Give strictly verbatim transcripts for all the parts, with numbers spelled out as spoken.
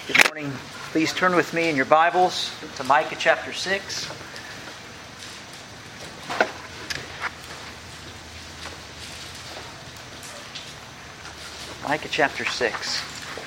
Good morning. Please turn with me in your Bibles to Micah chapter six. Micah chapter six.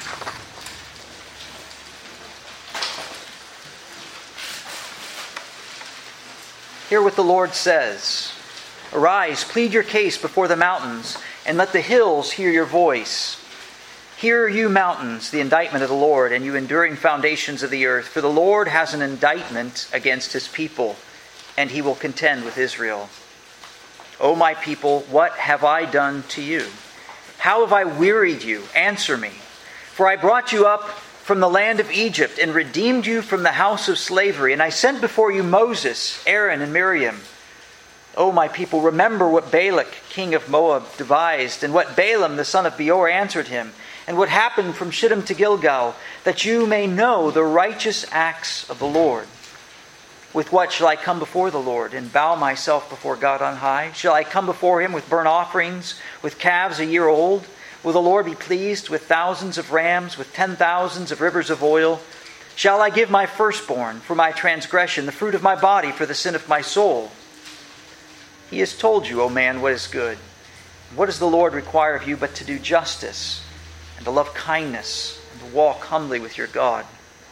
Hear what the Lord says. Arise, plead your case before the mountains, and let the hills hear your voice. Hear, you mountains, the indictment of the Lord, and you enduring foundations of the earth. For the Lord has an indictment against his people, and he will contend with Israel. O my people, what have I done to you? How have I wearied you? Answer me. For I brought you up from the land of Egypt, and redeemed you from the house of slavery. And I sent before you Moses, Aaron, and Miriam. O my people, remember what Balak, king of Moab, devised, and what Balaam, the son of Beor, answered him, and what happened from Shittim to Gilgal, that you may know the righteous acts of the Lord. With what shall I come before the Lord, and bow myself before God on high? Shall I come before him with burnt offerings, with calves a year old? Will the Lord be pleased with thousands of rams, with ten thousands of rivers of oil? Shall I give my firstborn for my transgression, the fruit of my body for the sin of my soul? He has told you, O man, what is good. What does the Lord require of you but to do justice, and to love kindness, and to walk humbly with your God?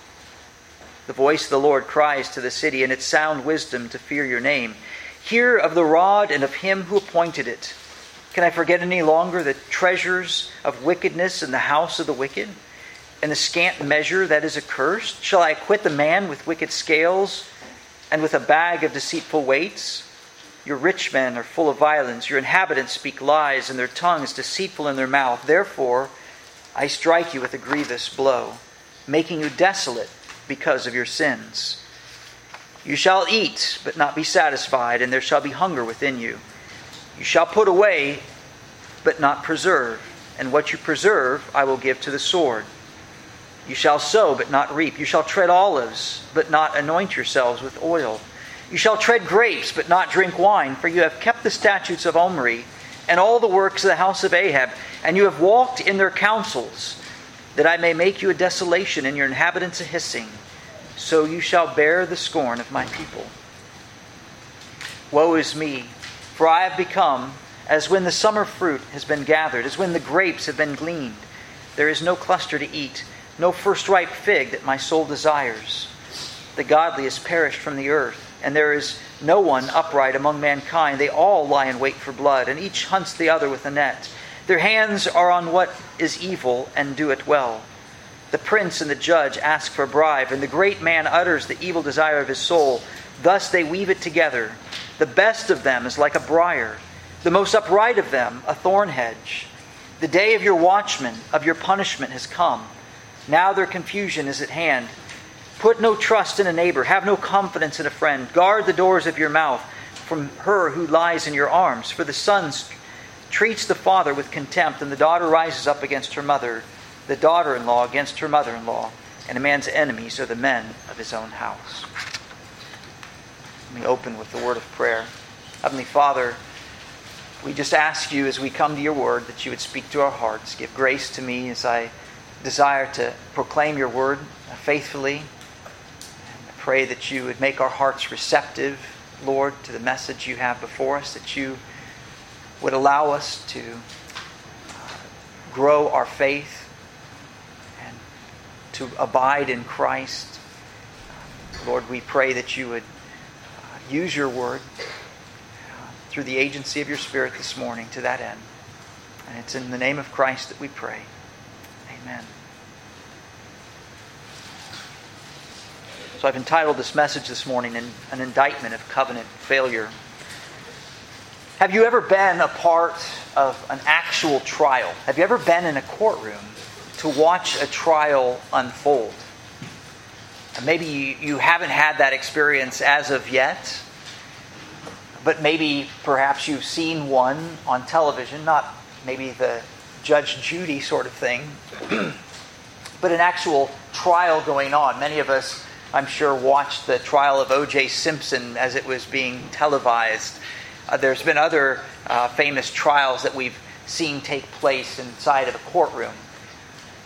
The voice of the Lord cries to the city, and its sound wisdom to fear your name. Hear of the rod and of him who appointed it. Can I forget any longer the treasures of wickedness in the house of the wicked, and the scant measure that is accursed? Shall I acquit the man with wicked scales, and with a bag of deceitful weights? Your rich men are full of violence. Your inhabitants speak lies, and their tongue is deceitful in their mouth. Therefore, I strike you with a grievous blow, making you desolate because of your sins. You shall eat, but not be satisfied, and there shall be hunger within you. You shall put away, but not preserve, and what you preserve I will give to the sword. You shall sow, but not reap. You shall tread olives, but not anoint yourselves with oil. You shall tread grapes, but not drink wine, for you have kept the statutes of Omri, and all the works of the house of Ahab, and you have walked in their counsels, that I may make you a desolation, and your inhabitants a hissing. So you shall bear the scorn of my people. Woe is me, for I have become as when the summer fruit has been gathered, as when the grapes have been gleaned. There is no cluster to eat, no first ripe fig that my soul desires. The godly is perished from the earth, and there is no one upright among mankind. They all lie in wait for blood, and each hunts the other with a net. Their hands are on what is evil, and do it well. The prince and the judge ask for a bribe, and the great man utters the evil desire of his soul. Thus they weave it together. The best of them is like a briar, the most upright of them a thorn hedge. The day of your watchmen, of your punishment, has come. Now their confusion is at hand. Put no trust in a neighbor. Have no confidence in a friend. Guard the doors of your mouth from her who lies in your arms. For the son treats the father with contempt, and the daughter rises up against her mother, the daughter-in-law against her mother-in-law, and a man's enemies are the men of his own house. Let me open with the word of prayer. Heavenly Father, we just ask you as we come to your word that you would speak to our hearts. Give grace to me as I desire to proclaim your word faithfully. Pray that you would make our hearts receptive, Lord, to the message you have before us, that you would allow us to grow our faith and to abide in Christ. Lord, we pray that you would use your word through the agency of your Spirit this morning to that end. And it's in the name of Christ that we pray. Amen. So I've entitled this message this morning, An Indictment of Covenant Failure. Have you ever been a part of an actual trial? Have you ever been in a courtroom to watch a trial unfold? And maybe you, you haven't had that experience as of yet, but maybe perhaps you've seen one on television, not maybe the Judge Judy sort of thing, but an actual trial going on. Many of us, I'm sure, watched the trial of O J Simpson as it was being televised. Uh, there's been other uh, famous trials that we've seen take place inside of a courtroom.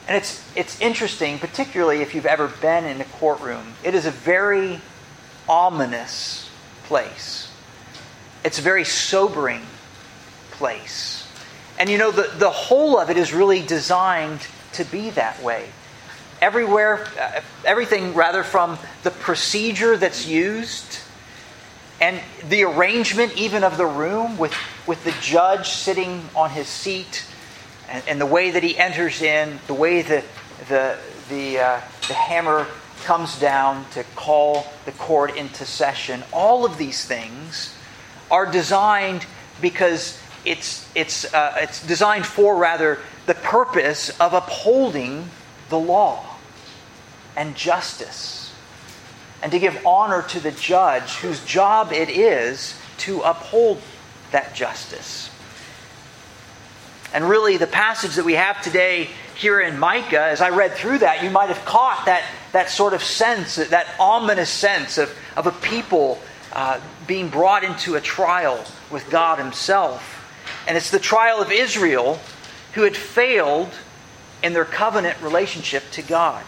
And it's it's interesting, particularly if you've ever been in a courtroom. It is a very ominous place. It's a very sobering place. And you know, the, the whole of it is really designed to be that way. Everywhere, uh, everything rather from the procedure that's used and the arrangement even of the room with, with the judge sitting on his seat and, and the way that he enters in, the way the, the, the, uh, the hammer comes down to call the court into session. All of these things are designed because it's it's uh, it's designed for rather the purpose of upholding the law and justice, and to give honor to the judge whose job it is to uphold that justice. And really, the passage that we have today here in Micah, as I read through that, you might have caught that that sort of sense, that ominous sense of, of a people uh, being brought into a trial with God Himself. And it's the trial of Israel who had failed in their covenant relationship to God.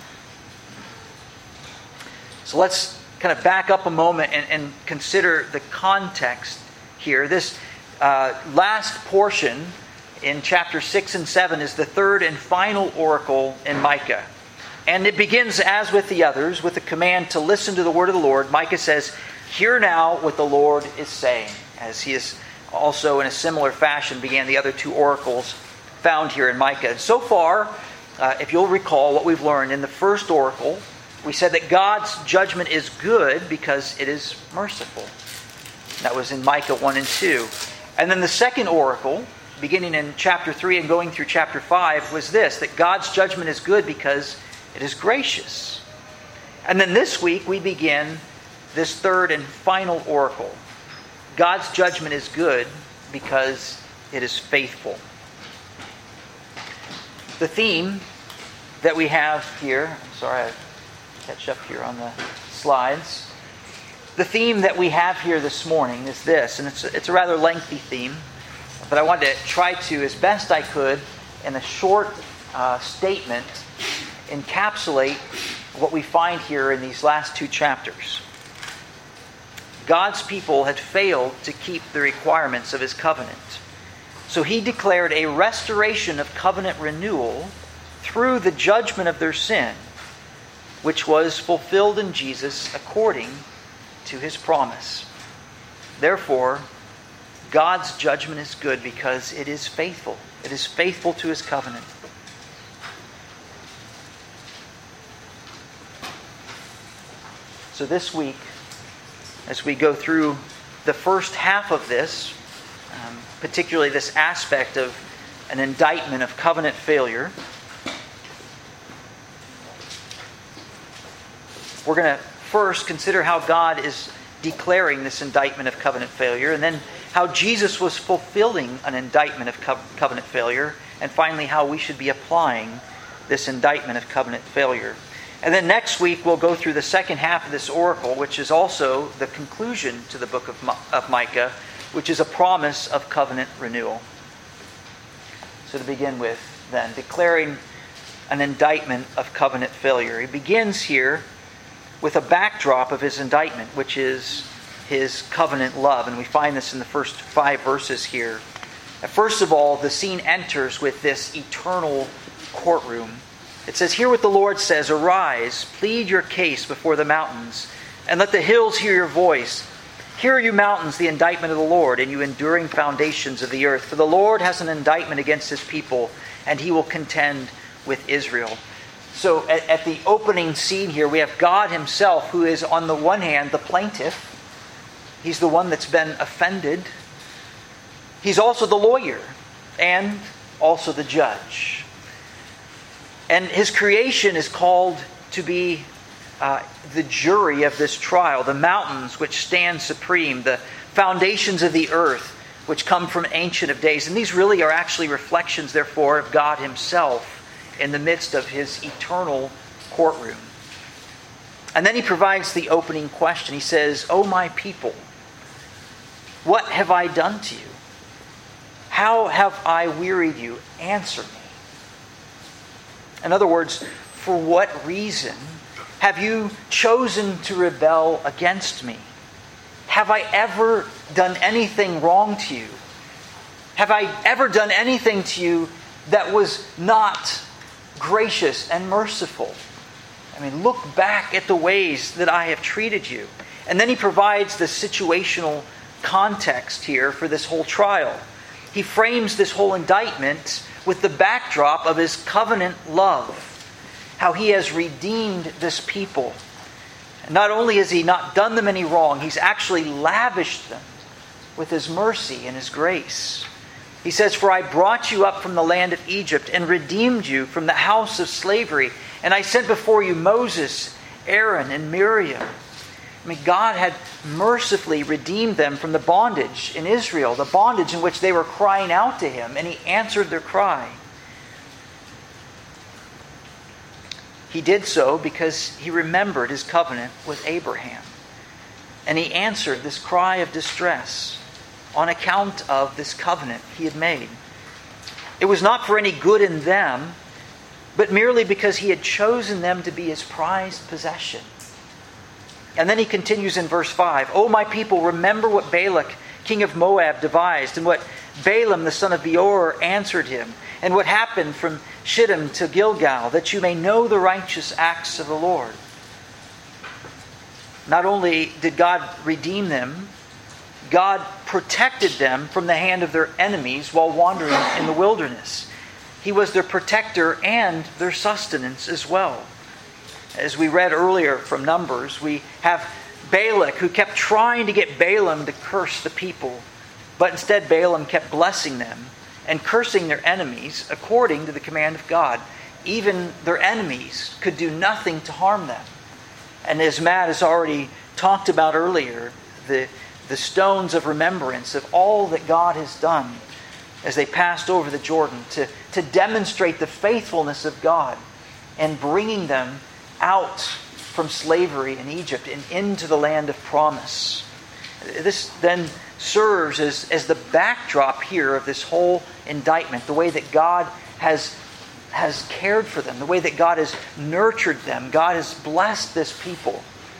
So let's kind of back up a moment and, and consider the context here. This uh, last portion in chapter six and seven is the third and final oracle in Micah. And it begins, as with the others, with a command to listen to the word of the Lord. Micah says, "Hear now what the Lord is saying," as he is also in a similar fashion began the other two oracles found here in Micah. And so far, uh, if you'll recall what we've learned in the first oracle, we said that God's judgment is good because it is merciful. That was in Micah one and two. And then the second oracle, beginning in chapter three and going through chapter five, was this, that God's judgment is good because it is gracious. And then this week we begin this third and final oracle. God's judgment is good because it is faithful. The theme that we have here, I'm sorry, I catch up here on the slides. The theme that we have here this morning is this, and it's a, it's a rather lengthy theme, but I wanted to try to, as best I could, in a short uh, statement, encapsulate what we find here in these last two chapters. God's people had failed to keep the requirements of His covenant. So He declared a restoration of covenant renewal through the judgment of their sin, which was fulfilled in Jesus according to His promise. Therefore, God's judgment is good because it is faithful. It is faithful to His covenant. So this week, as we go through the first half of this, um, particularly this aspect of an indictment of covenant failure, we're going to first consider how God is declaring this indictment of covenant failure, and then how Jesus was fulfilling an indictment of co- covenant failure, and finally how we should be applying this indictment of covenant failure. And then next week we'll go through the second half of this oracle, which is also the conclusion to the book of, Mi- of Micah, which is a promise of covenant renewal. So to begin with, then, declaring an indictment of covenant failure. He begins here with a backdrop of his indictment, which is His covenant love. And we find this in the first five verses here. First of all, the scene enters with this eternal courtroom. It says, "Hear what the Lord says, arise, plead your case before the mountains, and let the hills hear your voice. Hear, you mountains, the indictment of the Lord, and you enduring foundations of the earth. For the Lord has an indictment against His people, and He will contend with Israel." So at, at the opening scene here, we have God Himself, who is on the one hand the plaintiff. He's the one that's been offended. He's also the lawyer and also the judge. And His creation is called to be uh, the jury of this trial. The mountains which stand supreme, the foundations of the earth which come from Ancient of Days. And these really are actually reflections, therefore, of God Himself in the midst of His eternal courtroom. And then He provides the opening question. He says, "O my people, what have I done to you? How have I wearied you? Answer me." In other words, for what reason have you chosen to rebel against me? Have I ever done anything wrong to you? Have I ever done anything to you that was not gracious and merciful? I mean, look back at the ways that I have treated you. And then he provides the situational context here for this whole trial. He frames this whole indictment with the backdrop of his covenant love. How he has redeemed this people. Not only has he not done them any wrong, he's actually lavished them with his mercy and his grace. He says, "For I brought you up from the land of Egypt and redeemed you from the house of slavery. And I sent before you Moses, Aaron, and Miriam." I mean, God had mercifully redeemed them from the bondage in Israel, the bondage in which they were crying out to him, and he answered their cry. He did so because he remembered his covenant with Abraham. And he answered this cry of distress on account of this covenant he had made. It was not for any good in them, but merely because he had chosen them to be his prized possession. And then he continues in verse five, "O my people, remember what Balak, king of Moab, devised, and what Balaam, the son of Beor, answered him, and what happened from Shittim to Gilgal, that you may know the righteous acts of the Lord." Not only did God redeem them, God protected them from the hand of their enemies while wandering in the wilderness. He was their protector and their sustenance as well. As we read earlier from Numbers, we have Balak who kept trying to get Balaam to curse the people, but instead Balaam kept blessing them and cursing their enemies according to the command of God. Even their enemies could do nothing to harm them. And as Matt has already talked about earlier, the, the stones of remembrance of all that God has done as they passed over the Jordan to, to demonstrate the faithfulness of God and bringing them out from slavery in Egypt and into the land of promise. This then serves as, as the backdrop here of this whole indictment, the way that God has, has cared for them, the way that God has nurtured them. God has blessed this people.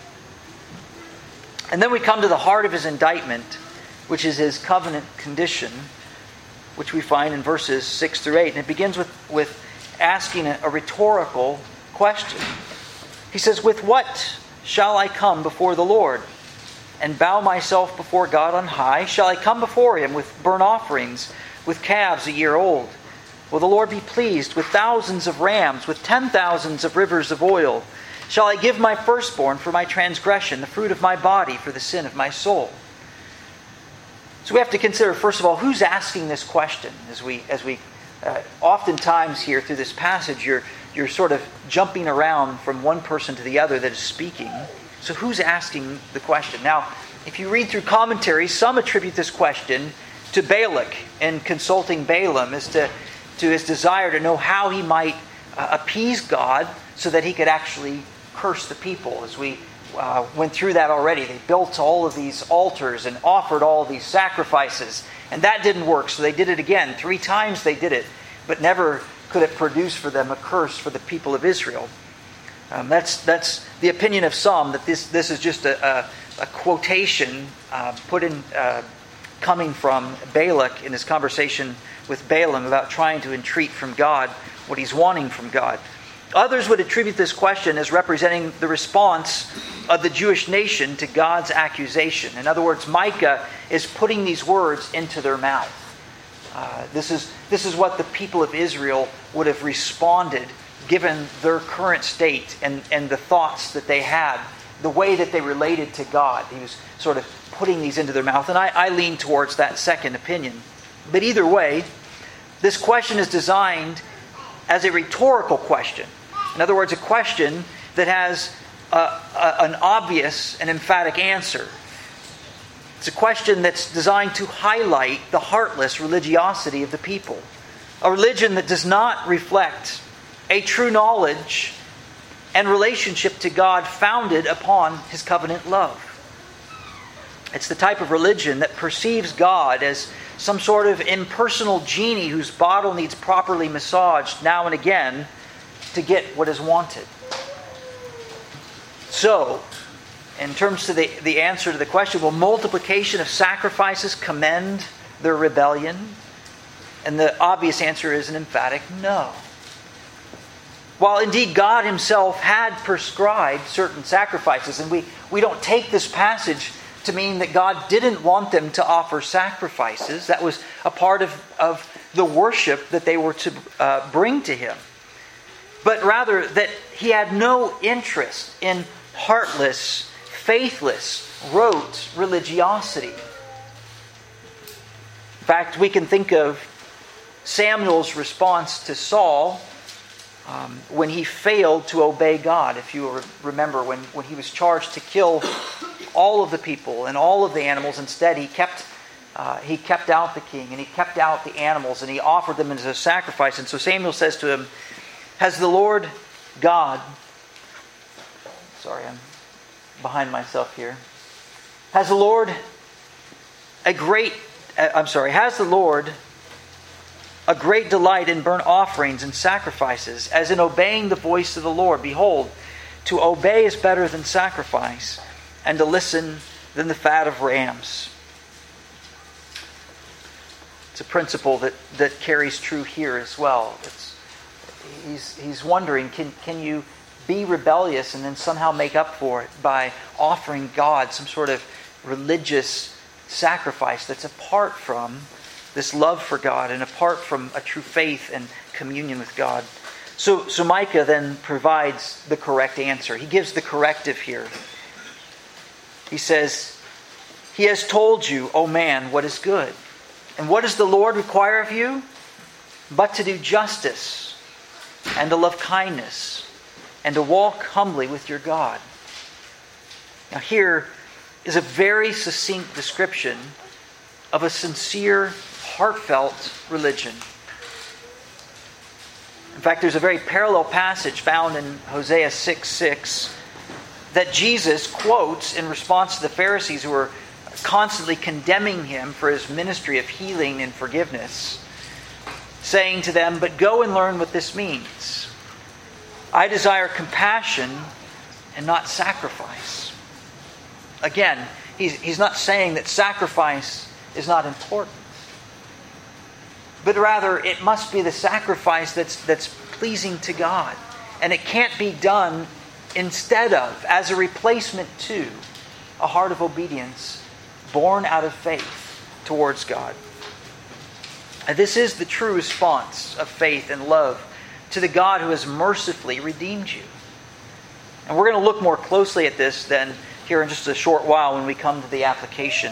And then we come to the heart of his indictment, which is his covenant condition, which we find in verses six through eight. And it begins with, with asking a, a rhetorical question. He says, "With what shall I come before the Lord and bow myself before God on high? Shall I come before him with burnt offerings, with calves a year old? Will the Lord be pleased with thousands of rams, with ten thousands of rivers of oil? Shall I give my firstborn for my transgression, the fruit of my body for the sin of my soul?" So we have to consider, first of all, who's asking this question. As we, as we uh, oftentimes here through this passage, you're, you're sort of jumping around from one person to the other that is speaking. So who's asking the question? Now, if you read through commentaries, some attribute this question to Balak and consulting Balaam as to, to his desire to know how he might uh, appease God so that he could actually curse the people. As we uh, went through that already, they built all of these altars and offered all these sacrifices. And that didn't work, so they did it again. Three times they did it, but never could it produce for them a curse for the people of Israel. Um, that's that's the opinion of some, that this this is just a, a, a quotation uh, put in uh, coming from Balak in his conversation with Balaam about trying to entreat from God what he's wanting from God. Others would attribute this question as representing the response of the Jewish nation to God's accusation. In other words, Micah is putting these words into their mouth. Uh, this is this is what the people of Israel would have responded given their current state and, and the thoughts that they had, the way that they related to God. He was sort of putting these into their mouth. And I, I lean towards that second opinion. But either way, this question is designed as a rhetorical question. In other words, a question that has a, a, an obvious and emphatic answer. It's a question that's designed to highlight the heartless religiosity of the people. A religion that does not reflect a true knowledge and relationship to God founded upon His covenant love. It's the type of religion that perceives God as some sort of impersonal genie whose bottle needs properly massaged now and again to get what is wanted. So, in terms of the, the answer to the question, will multiplication of sacrifices commend their rebellion? And the obvious answer is an emphatic no. While indeed God himself had prescribed certain sacrifices, and we, we don't take this passage to mean that God didn't want them to offer sacrifices. That was a part of, of the worship that they were to uh, bring to him. But rather that he had no interest in heartless, faithless, rote religiosity. In fact, we can think of Samuel's response to Saul um, when he failed to obey God. If you remember, when, when he was charged to kill all of the people and all of the animals, instead he kept uh, he kept out the king and he kept out the animals and he offered them as a sacrifice. And so Samuel says to him, "Has the Lord God..." Sorry, I'm behind myself here. Has the Lord a great... I'm sorry. Has the Lord a great delight in burnt offerings and sacrifices, as in obeying the voice of the Lord? Behold, to obey is better than sacrifice, and to listen than the fat of rams. It's a principle that, that carries true here as well. It's, he's, he's wondering, can, can you be rebellious and then somehow make up for it by offering God some sort of religious sacrifice that's apart from this love for God and apart from a true faith and communion with God? So, so Micah then provides the correct answer. He gives the corrective here. He says, "He has told you, O man, what is good. And what does the Lord require of you? But to do justice, and to love kindness, and to walk humbly with your God." Now here is a very succinct description of a sincere, heartfelt religion. In fact, there's a very parallel passage found in Hosea six six that Jesus quotes in response to the Pharisees who were constantly condemning him for his ministry of healing and forgiveness, saying to them, "But go and learn what this means. I desire compassion and not sacrifice." Again, he's, he's not saying that sacrifice is not important, but rather it must be the sacrifice that's, that's pleasing to God. And it can't be done instead of, as a replacement to, a heart of obedience born out of faith towards God. And this is the true response of faith and love to the God who has mercifully redeemed you. And we're going to look more closely at this then here in just a short while when we come to the application.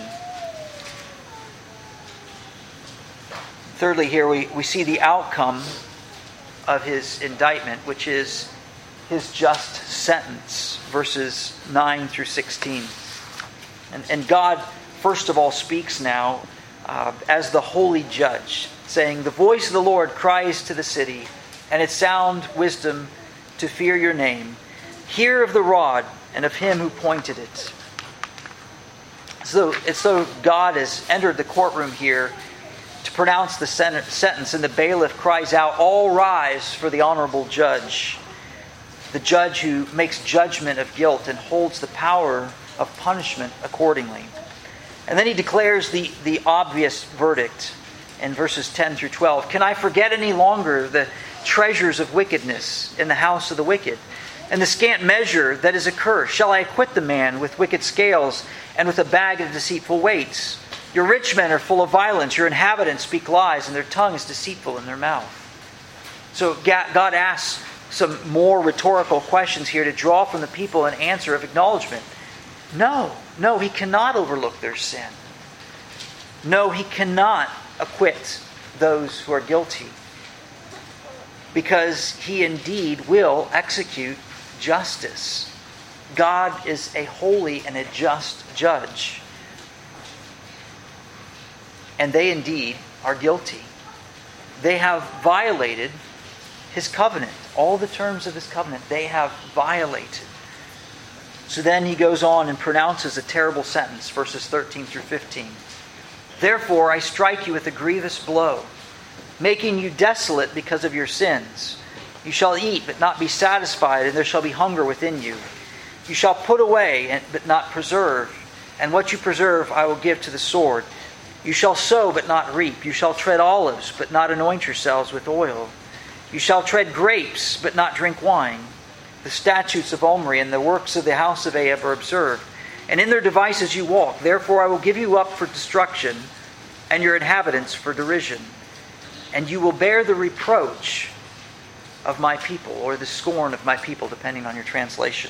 Thirdly, here we, we see the outcome of his indictment, which is his just sentence, verses nine through sixteen. And, and God, first of all, speaks now uh, as the holy judge, saying, "The voice of the Lord cries to the city, and its sound wisdom to fear your name. Hear of the rod and of him who pointed it." So it's though God has entered the courtroom here to pronounce the sentence, and the bailiff cries out, "All rise for the honorable judge," the judge who makes judgment of guilt and holds the power of punishment accordingly. And then he declares the, the obvious verdict in verses ten through twelve. "Can I forget any longer the treasures of wickedness in the house of the wicked, and the scant measure that is accursed? Shall I acquit the man with wicked scales and with a bag of deceitful weights? Your rich men are full of violence. Your inhabitants speak lies, and their tongue is deceitful in their mouth." So God asks some more rhetorical questions here to draw from the people an answer of acknowledgement. No, no, he cannot overlook their sin. No, he cannot acquit those who are guilty, because he indeed will execute justice. God is a holy and a just judge. And they indeed are guilty. They have violated his covenant. All the terms of his covenant they have violated. So then he goes on and pronounces a terrible sentence, verses thirteen through fifteen. "Therefore I strike you with a grievous blow, making you desolate because of your sins. You shall eat, but not be satisfied, and there shall be hunger within you. You shall put away, but not preserve, and what you preserve I will give to the sword. You shall sow, but not reap. You shall tread olives, but not anoint yourselves with oil. You shall tread grapes, but not drink wine. The statutes of Omri and the works of the house of Ahab are observed, and in their devices you walk. Therefore I will give you up for destruction, and your inhabitants for derision. And you will bear the reproach of my people, or the scorn of my people, depending on your translation.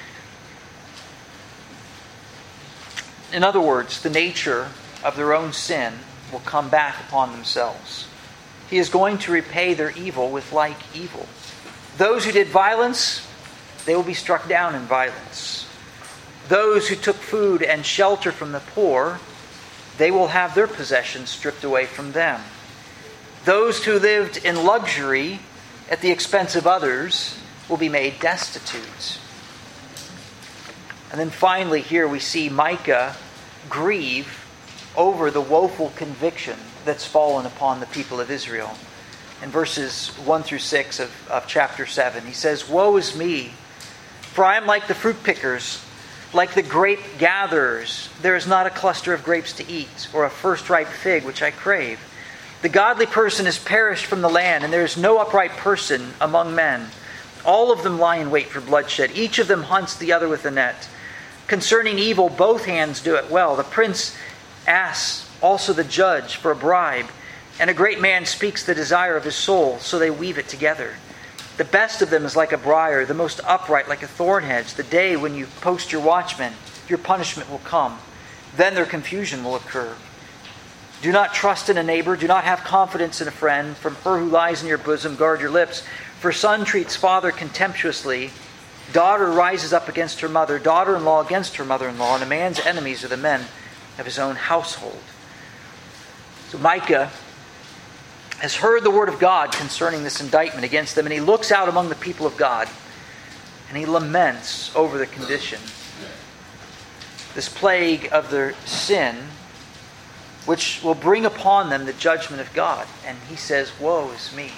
In other words, the nature of their own sin will come back upon themselves. He is going to repay their evil with like evil. Those who did violence, they will be struck down in violence. Those who took food and shelter from the poor, they will have their possessions stripped away from them. Those who lived in luxury at the expense of others will be made destitute. And then finally here we see Micah grieve over the woeful conviction that's fallen upon the people of Israel. In verses one through six of, of chapter seven, he says, "Woe is me, for I am like the fruit pickers, like the grape gatherers. There is not a cluster of grapes to eat, or a first ripe fig which I crave. The godly person is perished from the land, and there is no upright person among men. All of them lie in wait for bloodshed. Each of them hunts the other with a net. Concerning evil, both hands do it well. The prince asks also the judge for a bribe, and a great man speaks the desire of his soul, so they weave it together. The best of them is like a briar, the most upright like a thorn hedge. The day when you post your watchmen, your punishment will come. Then their confusion will occur. Do not trust in a neighbor. Do not have confidence in a friend. From her who lies in your bosom, guard your lips. For son treats father contemptuously. Daughter rises up against her mother. Daughter-in-law against her mother-in-law. And a man's enemies are the men of his own household." So Micah has heard the word of God concerning this indictment against them. And he looks out among the people of God. And he laments over the condition. This plague of their sin, which will bring upon them the judgment of God. And he says, "Woe is me."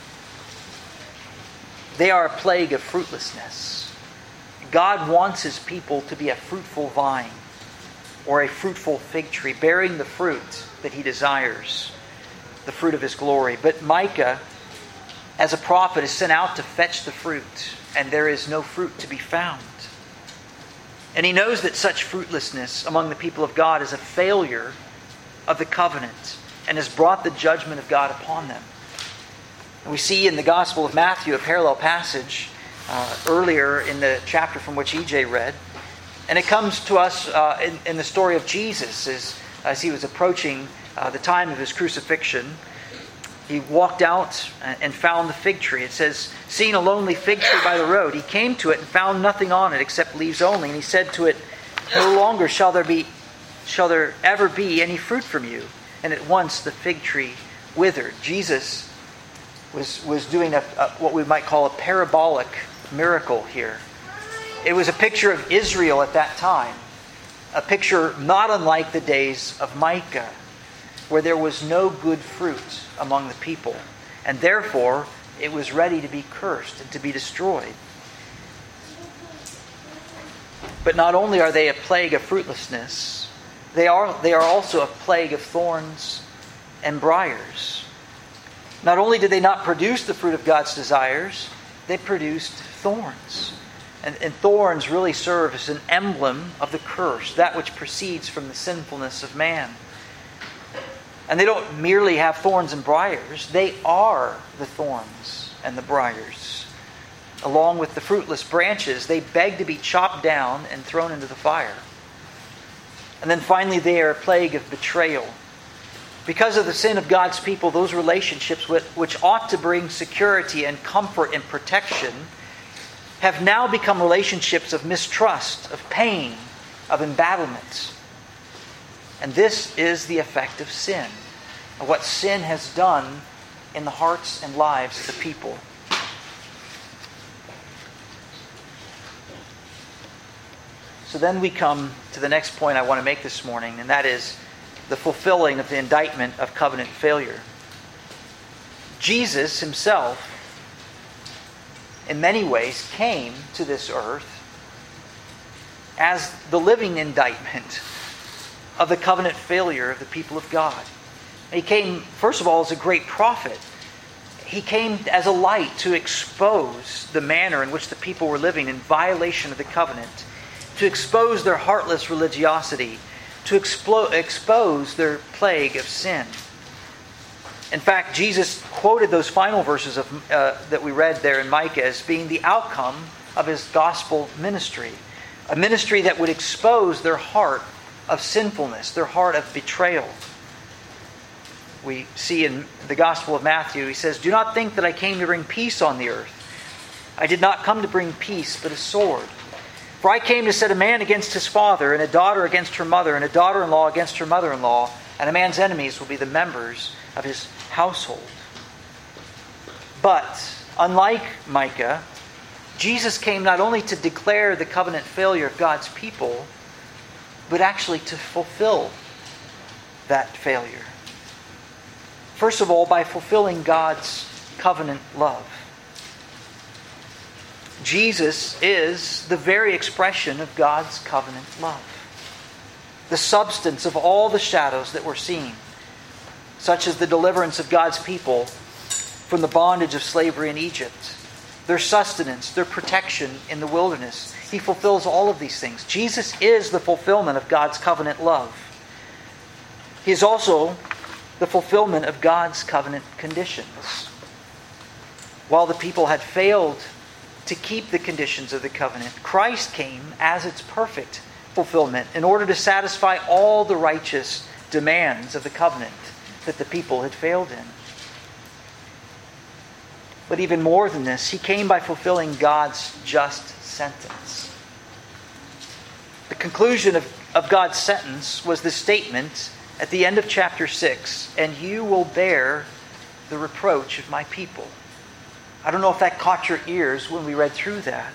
They are a plague of fruitlessness. God wants his people to be a fruitful vine or a fruitful fig tree, bearing the fruit that he desires, the fruit of his glory. But Micah, as a prophet, is sent out to fetch the fruit, and there is no fruit to be found. And he knows that such fruitlessness among the people of God is a failure of the covenant and has brought the judgment of God upon them. And we see in the Gospel of Matthew a parallel passage uh, earlier in the chapter from which E J read. And it comes to us uh, in, in the story of Jesus as, as he was approaching uh, the time of his crucifixion. He walked out and found the fig tree. It says, seeing a lonely fig tree by the road, he came to it and found nothing on it except leaves only. And he said to it, "No longer shall there be Shall there ever be any fruit from you?" And at once the fig tree withered. Jesus was, was doing a, a, what we might call a parabolic miracle here. It was a picture of Israel at that time. A picture not unlike the days of Micah, where there was no good fruit among the people. And therefore, it was ready to be cursed and to be destroyed. But not only are they a plague of fruitlessness, They are, they are also a plague of thorns and briars. Not only did they not produce the fruit of God's desires, they produced thorns. And, and thorns really serve as an emblem of the curse, that which proceeds from the sinfulness of man. And they don't merely have thorns and briars, they are the thorns and the briars. Along with the fruitless branches, they beg to be chopped down and thrown into the fire. And then finally, they are a plague of betrayal. Because of the sin of God's people, those relationships which ought to bring security and comfort and protection have now become relationships of mistrust, of pain, of embattlement. And this is the effect of sin, of what sin has done in the hearts and lives of the people. So then we come to the next point I want to make this morning, and that is the fulfilling of the indictment of covenant failure. Jesus himself in many ways, came to this earth as the living indictment of the covenant failure of the people of God. He came, first of all, as a great prophet. He came as a light to expose the manner in which the people were living in violation of the covenant, to expose their heartless religiosity, to explo- expose their plague of sin. In fact, Jesus quoted those final verses of, uh, that we read there in Micah as being the outcome of his gospel ministry. A ministry that would expose their heart of sinfulness, their heart of betrayal. We see in the Gospel of Matthew, he says, "Do not think that I came to bring peace on the earth. I did not come to bring peace, but a sword. For I came to set a man against his father, and a daughter against her mother, and a daughter-in-law against her mother-in-law, and a man's enemies will be the members of his household." But, unlike Micah, Jesus came not only to declare the covenant failure of God's people, but actually to fulfill that failure. First of all, by fulfilling God's covenant love. Jesus is the very expression of God's covenant love. The substance of all the shadows that we're seeing, such as the deliverance of God's people from the bondage of slavery in Egypt, their sustenance, their protection in the wilderness. He fulfills all of these things. Jesus is the fulfillment of God's covenant love. He is also the fulfillment of God's covenant conditions. While the people had failed to keep the conditions of the covenant, Christ came as its perfect fulfillment in order to satisfy all the righteous demands of the covenant that the people had failed in. But even more than this, He came by fulfilling God's just sentence. The conclusion of, of God's sentence was the statement at the end of chapter six, "And you will bear the reproach of my people." I don't know if that caught your ears when we read through that.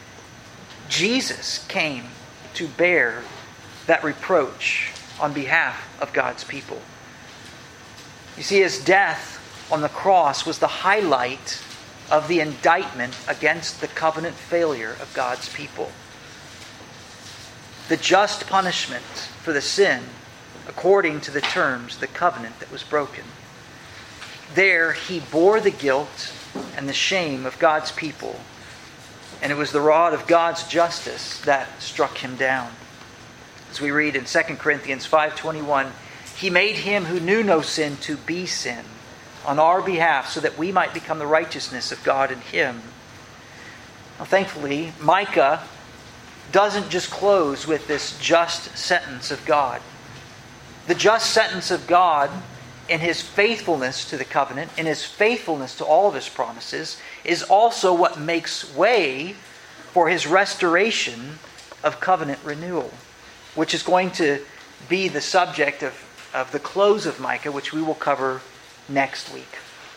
Jesus came to bear that reproach on behalf of God's people. You see, His death on the cross was the highlight of the indictment against the covenant failure of God's people. The just punishment for the sin according to the terms of the covenant that was broken. There He bore the guilt and the shame of God's people, and it was the rod of God's justice that struck Him down. As we read in Second Corinthians five twenty-one, He made Him who knew no sin to be sin on our behalf, so that we might become the righteousness of God in Him. Now, thankfully, Micah doesn't just close with this just sentence of God. The just sentence of God in His faithfulness to the covenant, in His faithfulness to all of His promises, is also what makes way for His restoration of covenant renewal, which is going to be the subject of, of the close of Micah, which we will cover next week.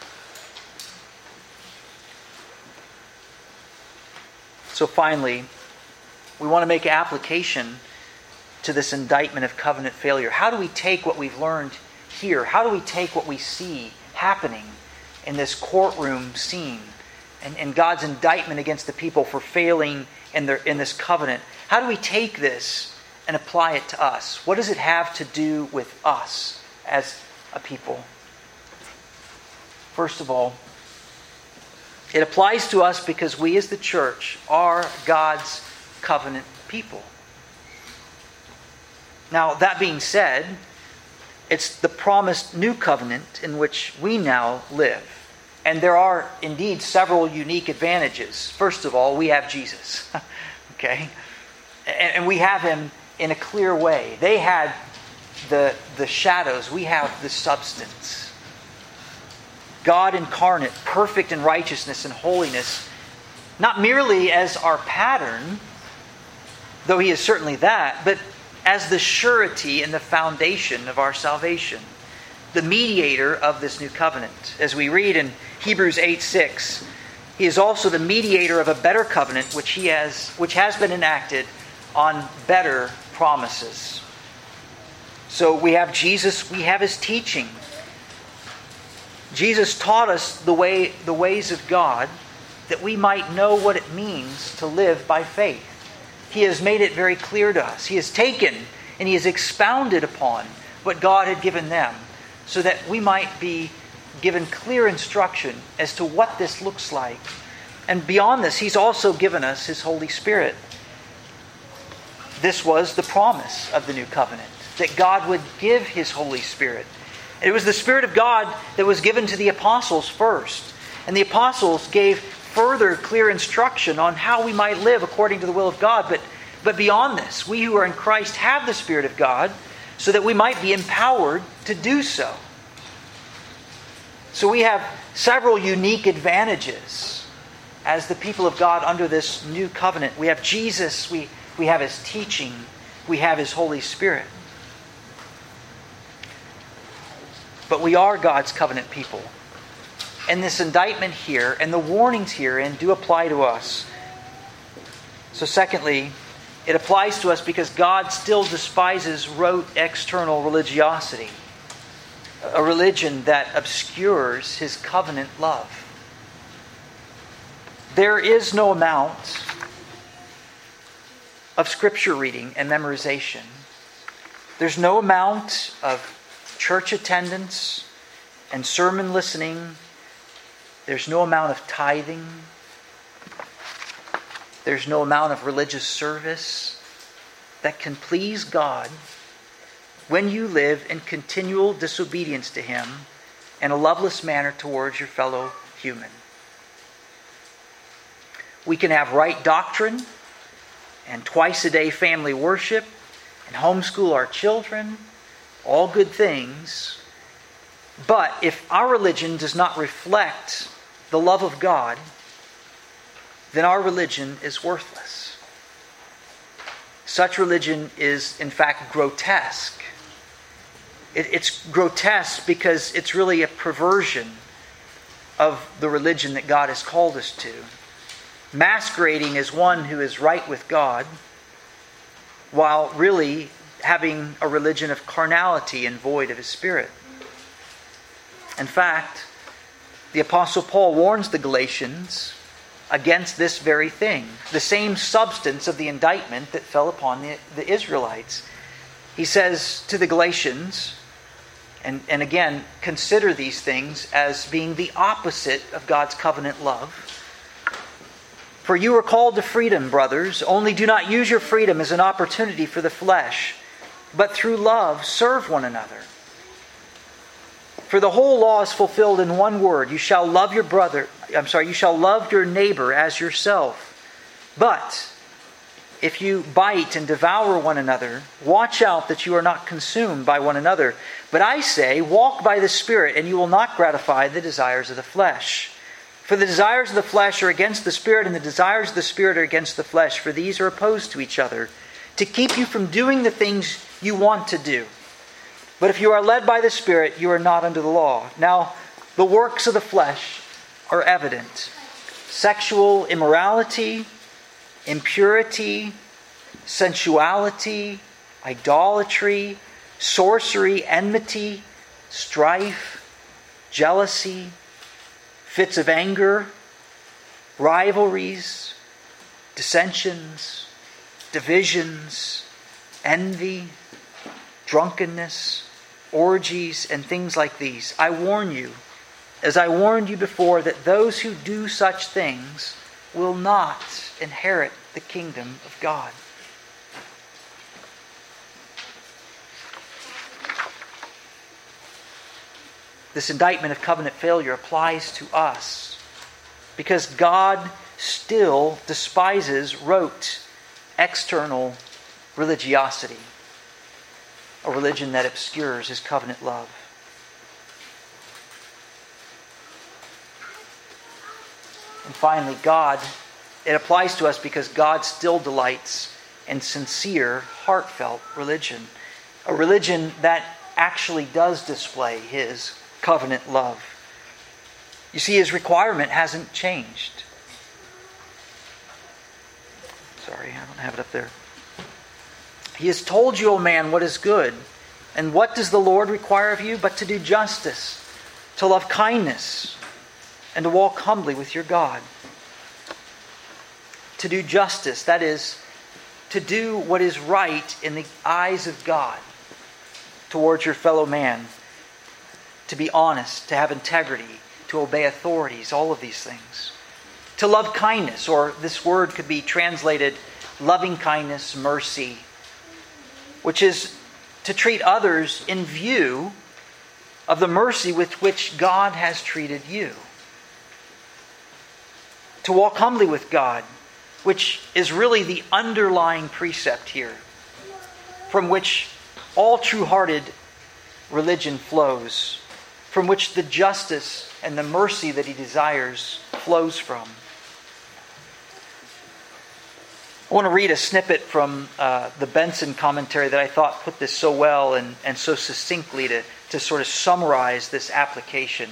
So finally, we want to make application to this indictment of covenant failure. How do we take what we've learned here? How do we take what we see happening in this courtroom scene and, and God's indictment against the people for failing in, their, in this covenant? How do we take this and apply it to us? What does it have to do with us as a people? First of all, it applies to us because we as the church are God's covenant people. Now, that being said, it's the promised new covenant in which we now live. And there are indeed several unique advantages. First of all, we have Jesus. Okay? And we have Him in a clear way. They had the, the shadows. We have the substance. God incarnate, perfect in righteousness and holiness, not merely as our pattern, though He is certainly that, but as the surety and the foundation of our salvation, the mediator of this new covenant. As we read in Hebrews eight six, He is also the mediator of a better covenant which he has which has been enacted on better promises. So we have Jesus, we have His teaching. Jesus taught us the way the ways of God that we might know what it means to live by faith. He has made it very clear to us. He has taken and He has expounded upon what God had given them so that we might be given clear instruction as to what this looks like. And beyond this, He's also given us His Holy Spirit. This was the promise of the new covenant, that God would give His Holy Spirit. It was the Spirit of God that was given to the apostles first. And the apostles gave further clear instruction on how we might live according to the will of God. But, but beyond this, we who are in Christ have the Spirit of God so that we might be empowered to do so. So we have several unique advantages as the people of God under this new covenant. We have Jesus, we, we have His teaching, we have His Holy Spirit. But we are God's covenant people. And this indictment here and the warnings herein do apply to us. So secondly, it applies to us because God still despises rote external religiosity, a religion that obscures His covenant love. There is no amount of Scripture reading and memorization. There's no amount of church attendance and sermon listening. There's no amount of tithing. There's no amount of religious service that can please God when you live in continual disobedience to Him and a loveless manner towards your fellow human. We can have right doctrine and twice a day family worship and homeschool our children, all good things. But if our religion does not reflect the love of God, then our religion is worthless. Such religion is, in fact, grotesque. It, it's grotesque because it's really a perversion of the religion that God has called us to. Masquerading as one who is right with God, while really having a religion of carnality and void of His Spirit. In fact, the Apostle Paul warns the Galatians against this very thing, the same substance of the indictment that fell upon the, the Israelites. He says to the Galatians, and, and again, consider these things as being the opposite of God's covenant love. For you are called to freedom, brothers, only do not use your freedom as an opportunity for the flesh, but through love serve one another. For the whole law is fulfilled in one word: you shall love your brother, I'm sorry, you shall love your neighbor as yourself. But if you bite and devour one another, watch out that you are not consumed by one another. But I say, walk by the Spirit, and you will not gratify the desires of the flesh. For the desires of the flesh are against the Spirit, and the desires of the Spirit are against the flesh, for these are opposed to each other, to keep you from doing the things you want to do. But if you are led by the Spirit, you are not under the law. Now, the works of the flesh are evident: sexual immorality, impurity, sensuality, idolatry, sorcery, enmity, strife, jealousy, fits of anger, rivalries, dissensions, divisions, envy, drunkenness, orgies, and things like these. I warn you, as I warned you before, that those who do such things will not inherit the kingdom of God. This indictment of covenant failure applies to us because God still despises rote, external religiosity, a religion that obscures His covenant love. And finally, God, it applies to us because God still delights in sincere, heartfelt religion, a religion that actually does display His covenant love. You see, His requirement hasn't changed. Sorry, I don't have it up there. He has told you, O man, what is good. And what does the Lord require of you but to do justice, to love kindness, and to walk humbly with your God? to do justice, that is, to do what is right in the eyes of God towards your fellow man, to be honest, to have integrity, to obey authorities, all of these things. To love kindness, or this word could be translated loving kindness, mercy, which is to treat others in view of the mercy with which God has treated you. To walk humbly with God, which is really the underlying precept here, from which all true-hearted religion flows, from which the justice and the mercy that He desires flows from. I want to read a snippet from uh, the Benson commentary that I thought put this so well and, and so succinctly to, to sort of summarize this application.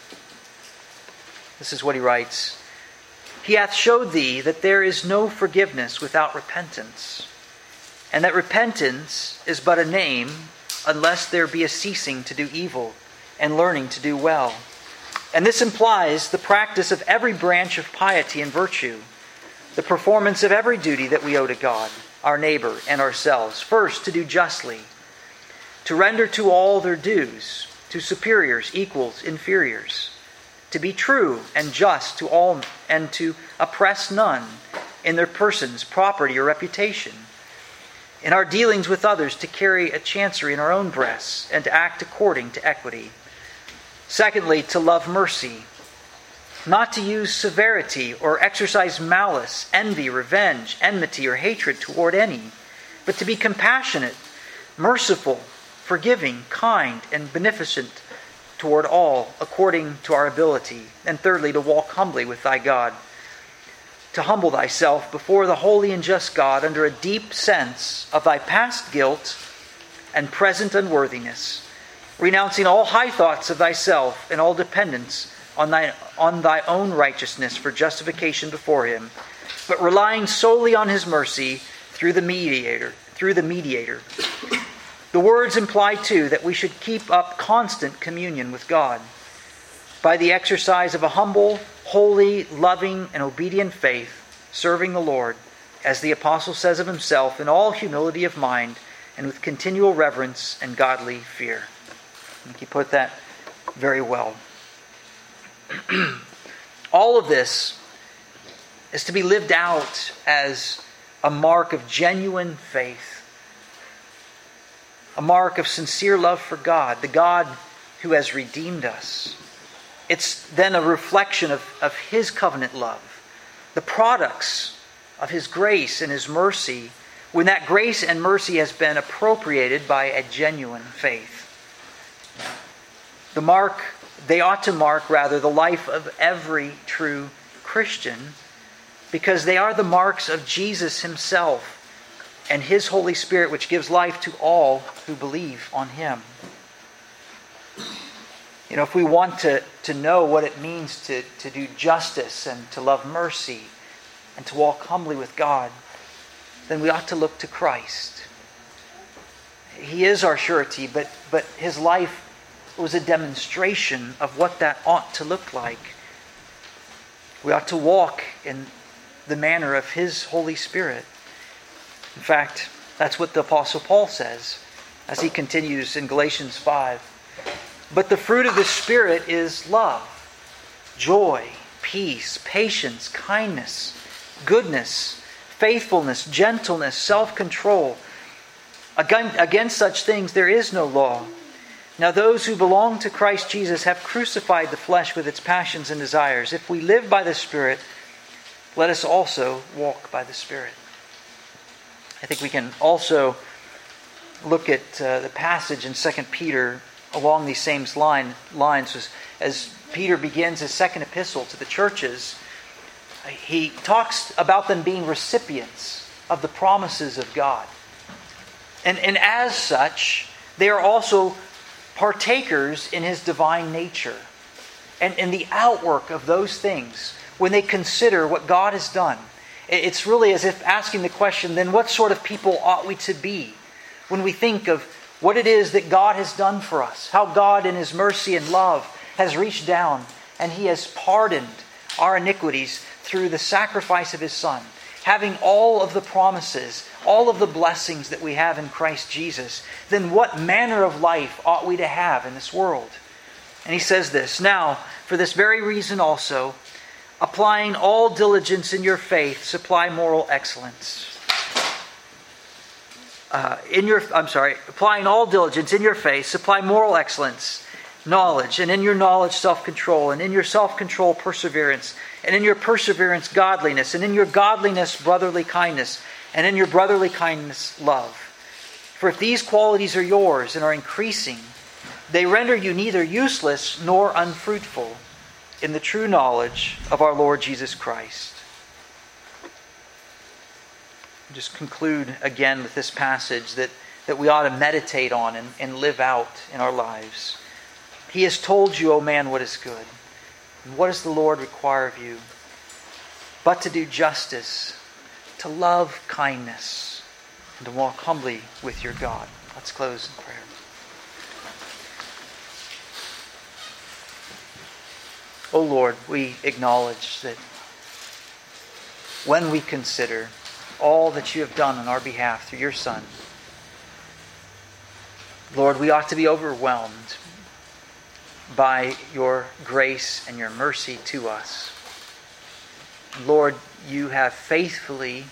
This is what he writes. He hath showed thee that there is no forgiveness without repentance, and that repentance is but a name unless there be a ceasing to do evil and learning to do well. And this implies the practice of every branch of piety and virtue, the performance of every duty that we owe to God, our neighbor, and ourselves. First, to do justly, to render to all their dues, to superiors, equals, inferiors, to be true and just to all, and to oppress none in their persons, property, or reputation. In our dealings with others, to carry a chancery in our own breasts, and to act according to equity. Secondly, to love mercy, not to use severity or exercise malice, envy, revenge, enmity, or hatred toward any, but to be compassionate, merciful, forgiving, kind, and beneficent toward all, according to our ability. And thirdly, to walk humbly with thy God, to humble thyself before the holy and just God under a deep sense of thy past guilt and present unworthiness, renouncing all high thoughts of thyself and all dependence on thy, on thy own righteousness for justification before Him, but relying solely on His mercy through the mediator, through the mediator. The words imply, too, that we should keep up constant communion with God by the exercise of a humble, holy, loving, and obedient faith, serving the Lord, as the Apostle says of himself, in all humility of mind and with continual reverence and godly fear. I think he put that very well. All of this is to be lived out as a mark of genuine faith, a mark of sincere love for God, the God who has redeemed us. It's then a reflection of, of His covenant love, the products of His grace and His mercy, when that grace and mercy has been appropriated by a genuine faith. The mark, they ought to mark rather the life of every true Christian, because they are the marks of Jesus Himself and His Holy Spirit, which gives life to all who believe on Him. You know, if we want to, to know what it means to, to do justice and to love mercy and to walk humbly with God, then we ought to look to Christ. He is our surety, but, but His life was a demonstration of what that ought to look like. We ought to walk in the manner of His Holy Spirit. In fact, that's what the Apostle Paul says as he continues in Galatians five. But the fruit of the Spirit is love, joy, peace, patience, kindness, goodness, faithfulness, gentleness, self-control. Against such things there is no law. Now those who belong to Christ Jesus have crucified the flesh with its passions and desires. If we live by the Spirit, let us also walk by the Spirit. I think we can also look at uh, the passage in Second Peter along these same line, lines. As, as Peter begins his second epistle to the churches, he talks about them being recipients of the promises of God. And, and as such, they are also partakers in His divine nature. And in the outwork of those things, when they consider what God has done, it's really as if asking the question, then what sort of people ought we to be when we think of what it is that God has done for us, how God in His mercy and love has reached down and He has pardoned our iniquities through the sacrifice of His Son. having all of the promises, all of the blessings that we have in Christ Jesus, then what manner of life ought we to have in this world? And he says this, now, for this very reason also, applying all diligence in your faith, supply moral excellence. Uh, in your, I'm sorry, applying all diligence in your faith, supply moral excellence, knowledge, and in your knowledge, self-control, and in your self-control, perseverance, and in your perseverance, godliness, and in your godliness, brotherly kindness, and in your brotherly kindness, love. For if these qualities are yours and are increasing, they render you neither useless nor unfruitful in the true knowledge of our Lord Jesus Christ. I'll just conclude again with this passage that, that we ought to meditate on and, and live out in our lives. He has told you, O man, what is good. And what does the Lord require of you? But to do justice, to love kindness, and to walk humbly with your God. Let's close in prayer. O Lord, we acknowledge that when we consider all that you have done on our behalf through your Son, Lord, we ought to be overwhelmed by your grace and your mercy to us. Lord, you have faithfully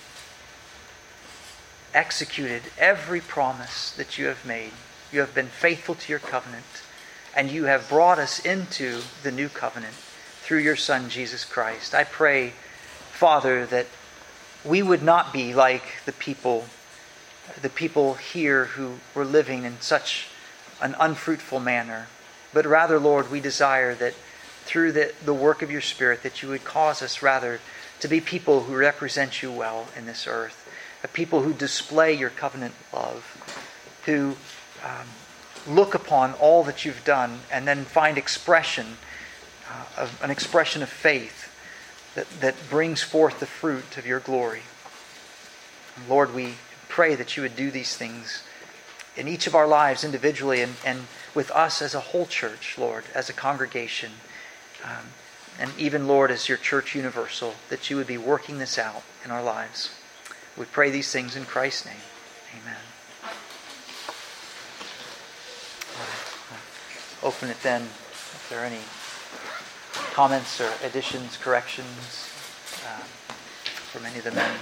executed every promise that you have made. You have been faithful to your covenant, and you have brought us into the new covenant through your Son, Jesus Christ. I pray, Father, that we would not be like the people, the people here who were living in such an unfruitful manner, but rather, Lord, we desire that through the, the work of your Spirit, that you would cause us rather to be people who represent you well in this earth, a people who display your covenant love, who um, look upon all that you've done and then find expression, uh, of, an expression of faith that, that brings forth the fruit of your glory. And Lord, we pray that you would do these things in each of our lives individually and, and with us as a whole church, Lord, as a congregation. Um, and even, Lord, as your church universal, that you would be working this out in our lives. We pray these things in Christ's name. Amen. All right. Open it then. If there are any comments or additions, corrections um, from any of the men.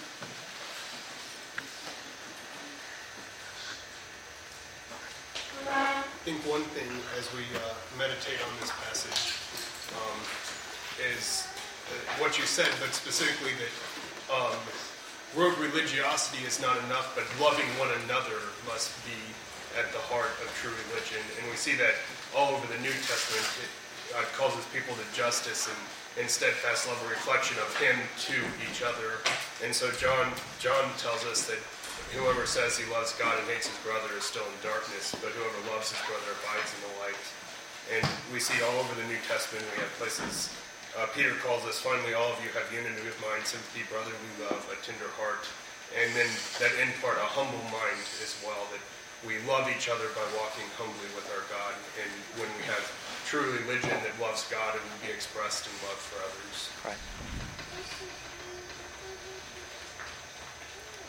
I think one thing as we uh, meditate on this passage um, is uh, what you said, but specifically that um, rote religiosity is not enough, but loving one another must be at the heart of true religion. And we see that all over the New Testament. It uh, calls its people to justice and, and steadfast love, a reflection of him to each other. And so John, John tells us that whoever says he loves God and hates his brother is still in darkness, but whoever loves his brother abides in the light. And we see all over the New Testament, we have places, uh, Peter calls us, finally all of you have unity of mind, sympathy, brotherly love, a tender heart, and then that end part, a humble mind as well, that we love each other by walking humbly with our God, and when we have true religion that loves God, it will be expressed in love for others. Right.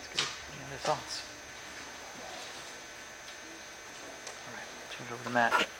Thoughts? All right, turn it over to Matt.